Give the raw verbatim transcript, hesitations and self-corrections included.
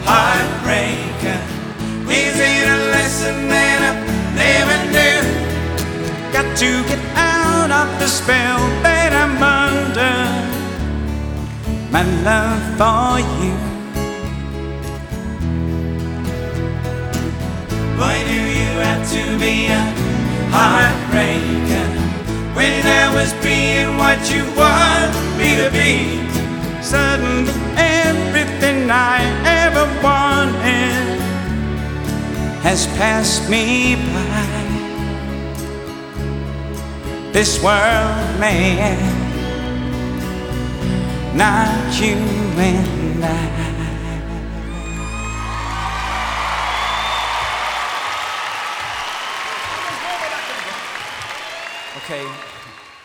heartbreaker. Is it a lesson that I never knew? Got to get out of the spell that I'm under. My love for you. Why do you have to be a heartbreaker when I was being what you want me to be? Suddenly everything I ever wanted has passed me by. This world man, not you and I. Okay.